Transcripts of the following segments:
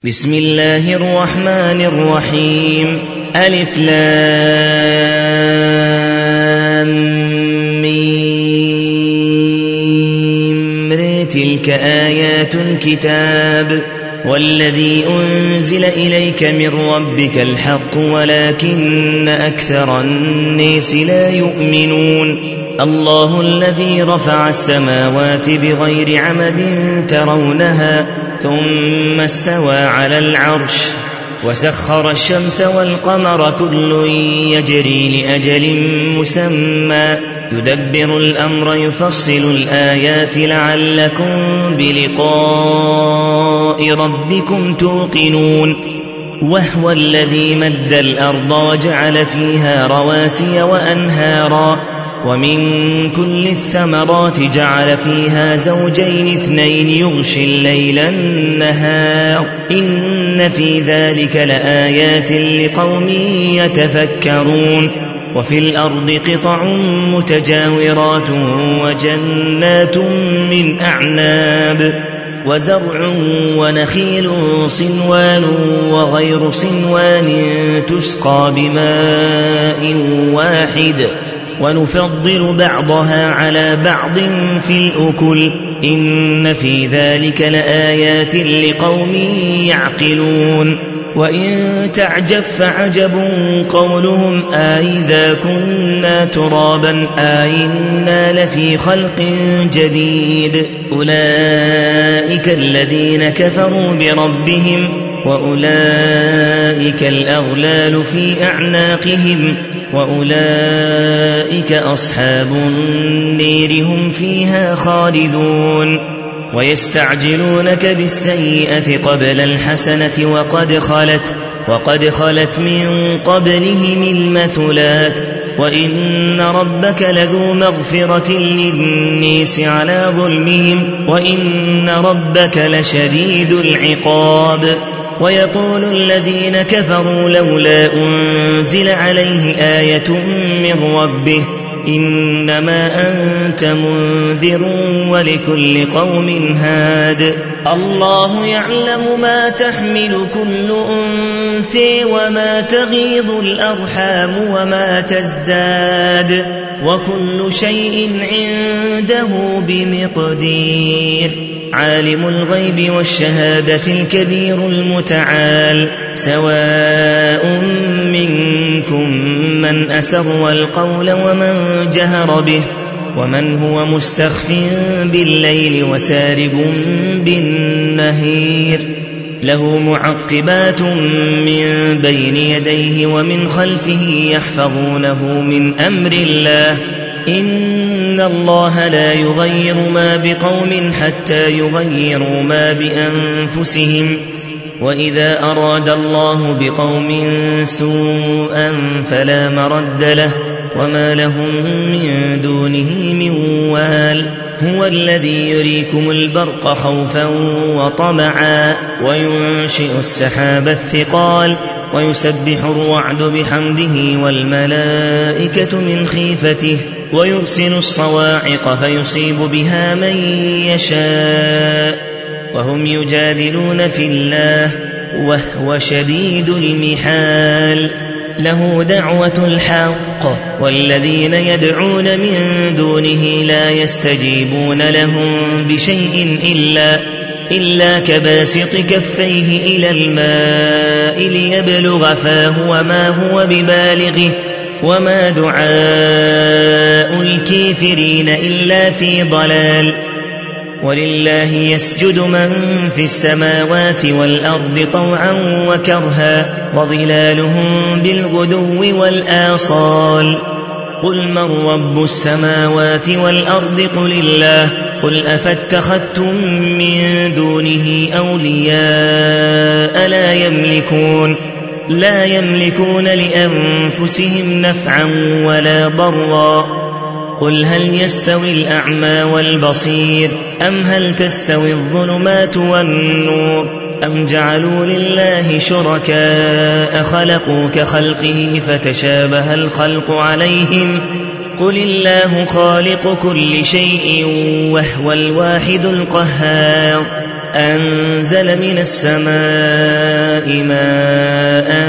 بسم الله الرحمن الرحيم ألف لام ميم تلك آيات الكتاب والذي أنزل إليك من ربك الحق ولكن أكثر الناس لا يؤمنون الله الذي رفع السماوات بغير عمد ترونها ثم استوى على العرش وسخر الشمس والقمر كل يجري لأجل مسمى يدبر الأمر يفصل الآيات لعلكم بلقاء ربكم توقنون وهو الذي مد الأرض وجعل فيها رواسي وأنهارا ومن كل الثمرات جعل فيها زوجين اثنين يغشي الليل النهار إن في ذلك لآيات لقوم يتفكرون وفي الأرض قطع متجاورات وجنات من أعناب وزرع ونخيل صنوان وغير صنوان تسقى بماء واحد ونفضل بعضها على بعض في الأكل إن في ذلك لآيات لقوم يعقلون وإن تعجب فعجب قولهم أإذا كنا ترابا أإنا لفي خلق جديد أولئك الذين كفروا بربهم وأولئك الأغلال في أعناقهم وأولئك أصحاب النير هم فيها خالدون ويستعجلونك بالسيئة قبل الحسنة وقد خلت من قبلهم المثلات وإن ربك لذو مغفرة للناس على ظلمهم وإن ربك لشديد العقاب ويقول الذين كفروا لولا أنزل عليه آية من ربه إنما أنت منذر ولكل قوم هاد الله يعلم ما تحمل كل أنثى وما تغيض الأرحام وما تزداد وكل شيء عنده بمقدير عالم الغيب والشهادة الكبير المتعال سواء منكم من أسر القول ومن جهر به ومن هو مستخف بالليل وسارب بالنهير له معقبات من بين يديه ومن خلفه يحفظونه من أمر الله إن الله لا يغير ما بقوم حتى يغيروا ما بأنفسهم وإذا أراد الله بقوم سوءا فلا مرد له وما لهم من دونه من وال هو الذي يريكم البرق خوفا وطمعا وينشئ السحاب الثقال ويسبح الرعد بحمده والملائكة من خيفته ويرسل الصواعق فيصيب بها من يشاء وهم يجادلون في الله وهو شديد المحال له دعوة الحق والذين يدعون من دونه لا يستجيبون لهم بشيء إلا كباسط كفيه إلى الماء ليبلغ فاه وما هو ببالغه وما دعاء الكافرين إلا في ضلال ولله يسجد من في السماوات والأرض طوعا وكرها وظلالهم بالغدو والآصال قل من رب السماوات والأرض قل الله قل أفاتخذتم من دونه أولياء لا يملكون لأنفسهم نفعا ولا ضرا قل هل يستوي الأعمى والبصير أم هل تستوي الظلمات والنور أم جعلوا لله شركاء خلقوا كخلقه فتشابه الخلق عليهم قل الله خالق كل شيء وهو الواحد القهار أنزل من السماء ماء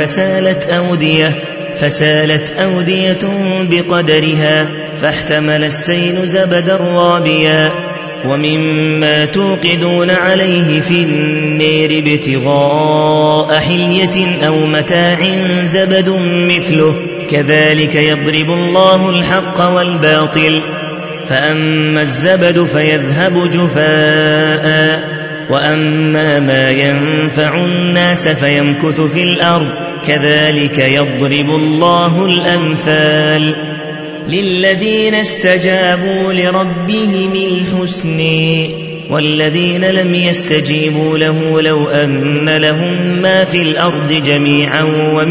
فسالت أودية بقدرها فاحتمل السيل زبدا رابيا ومما توقدون عليه في النير ابتغاء حلية أو متاع زبد مثله كذلك يضرب الله الحق والباطل فأما الزبد فيذهب جفاء وأما ما ينفع الناس فيمكث في الأرض كذلك يضرب الله الأمثال للذين استجابوا لربهم الحسن والذين لم يستجيبوا له لو أن لهم ما في الأرض جميعا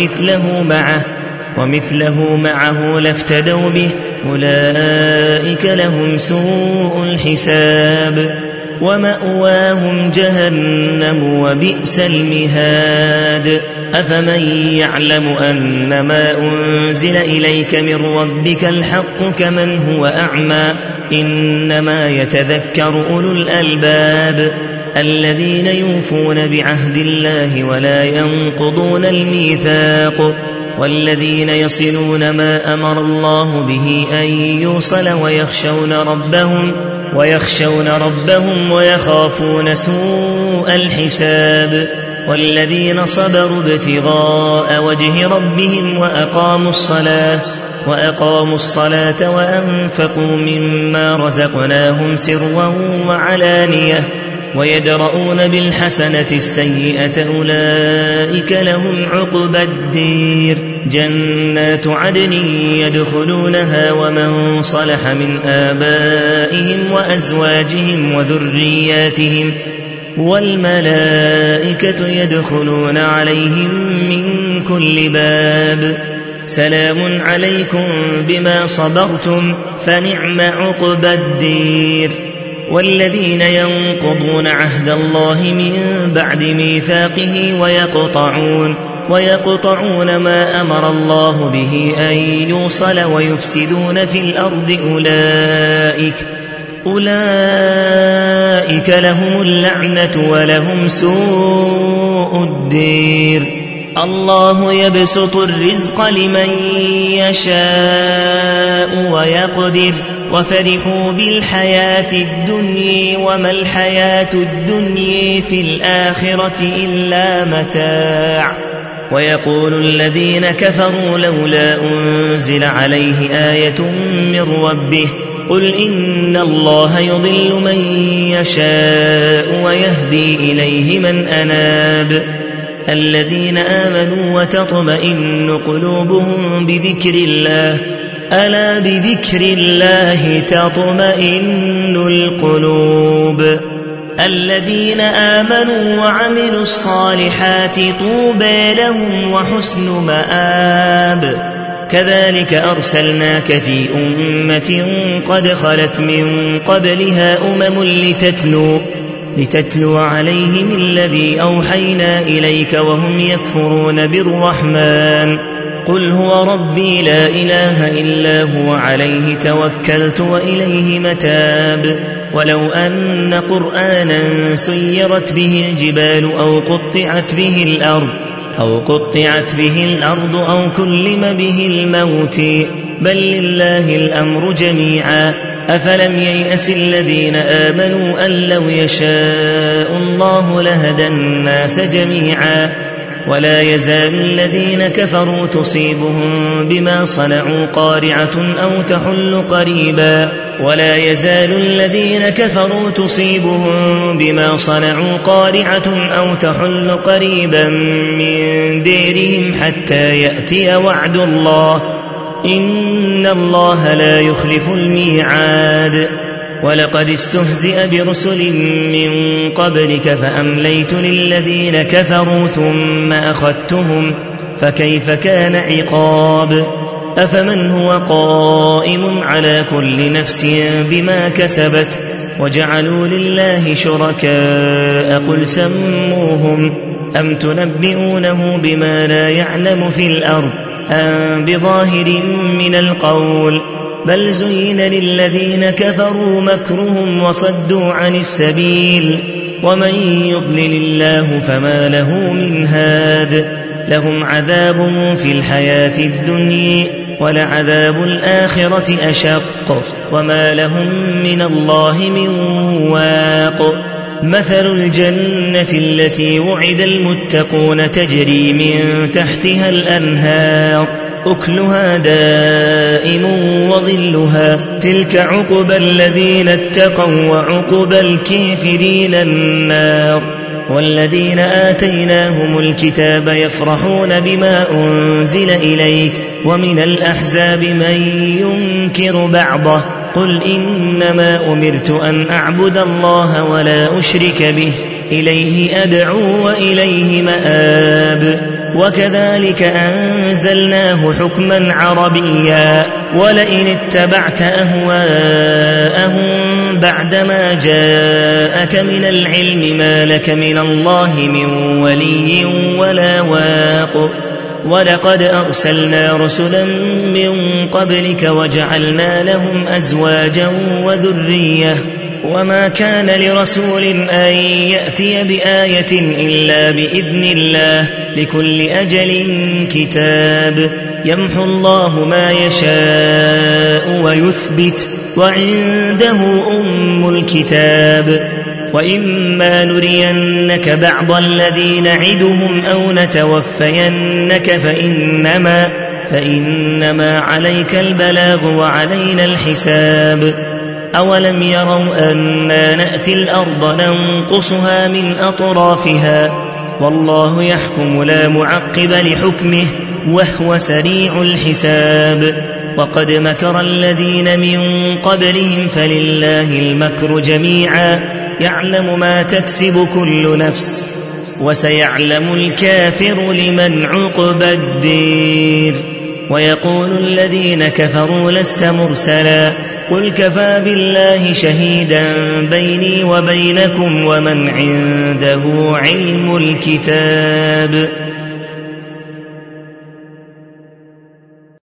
ومثله معه لافتدوا به أولئك لهم سوء الحساب ومأواهم جهنم وبئس المهاد أفمن يعلم أن ما أنزل إليك من ربك الحق كمن هو أعمى إنما يتذكر أولو الألباب الذين يوفون بعهد الله ولا ينقضون الميثاق والذين يصلون ما أمر الله به أن يوصل ويخشون ربهم ويخافون سوء الحساب والذين صبروا ابتغاء وجه ربهم وأقاموا الصلاة وأنفقوا مما رزقناهم سرا وعلانية ويدرؤون بالحسنة السيئة أولئك لهم عقبى الدير جنات عدن يدخلونها ومن صلح من آبائهم وأزواجهم وذرياتهم والملائكة يدخلون عليهم من كل باب سلام عليكم بما صبرتم فنعم عقبى الدير والذين ينقضون عهد الله من بعد ميثاقه ويقطعون ما أمر الله به أن يوصل ويفسدون في الأرض أولئك لهم اللعنة ولهم سوء الدير الله يبسط الرزق لمن يشاء ويقدر وفرحوا بالحياة الدنيا وما الحياة الدنيا في الآخرة إلا متاع ويقول الذين كفروا لولا أنزل عليه آية من ربه قل إن الله يضل من يشاء ويهدي إليه من أناب الذين آمنوا وتطمئن قلوبهم بذكر الله ألا بذكر الله تطمئن القلوب الذين آمنوا وعملوا الصالحات طوبى لهم وحسن مآب كذلك أرسلناك في أمة قد خلت من قبلها أمم لتتلو عليهم الذي أوحينا إليك وهم يكفرون بالرحمن قل هو ربي لا إله إلا هو عليه توكلت وإليه متاب ولو أن قرآنا سيرت به الجبال أو قطعت به الأرض أو كلم به الموت بل لله الأمر جميعا أفلم ييأس الذين آمنوا أن لو يشاء الله لهدى الناس جميعا ولا يزال الذين كفروا تصيبهم بما صنعوا قارعة أو تحل قريبا من ديرهم حتى يأتي وعد الله إن الله لا يخلف الميعاد ولقد استهزئ برسل من قبلك فأمليت للذين كفروا ثم أخذتهم فكيف كان عقاب أفمن هو قائم على كل نفس بما كسبت وجعلوا لله شركاء قل سموهم أم تنبئونه بما لا يعلم في الأرض أم بظاهر من القول بل زين للذين كفروا مكرهم وصدوا عن السبيل ومن يضلل الله فما له من هاد لهم عذاب في الحياة الدنيا ولعذاب الآخرة أشق وما لهم من الله من واق مثل الجنة التي وعد المتقون تجري من تحتها الأنهار أكلها دائم وظلها تلك عقبى الذين اتقوا وعقبى الكافرين النار والذين آتيناهم الكتاب يفرحون بما أنزل إليك ومن الأحزاب من ينكر بعضه قل إنما أمرت أن أعبد الله ولا أشرك به إليه أدعو وإليه مآب وكذلك أنزلناه حكما عربيا ولئن اتبعت أهواءهم بعدما جاءك من العلم ما لك من الله من ولي ولا واق ولقد أرسلنا رسلا من قبلك وجعلنا لهم أزواجا وذرية وما كان لرسول أن يأتي بآية إلا بإذن الله لكل أجل كتاب يمحو الله ما يشاء ويثبت وعنده أم الكتاب وإما نرينك بعض الذي نعدهم أو نتوفينك فإنما عليك البلاغ وعلينا الحساب أولم يروا أنا نأتي الأرض ننقصها من أطرافها والله يحكم لا معقب لحكمه وهو سريع الحساب وقد مكر الذين من قبلهم فلله المكر جميعا يعلم ما تكسب كل نفس وسيعلم الكافر لمن عقبى الدير ويقول الذين كفروا لست مرسلا قل كفى بالله شهيدا بيني وبينكم ومن عنده علم الكتاب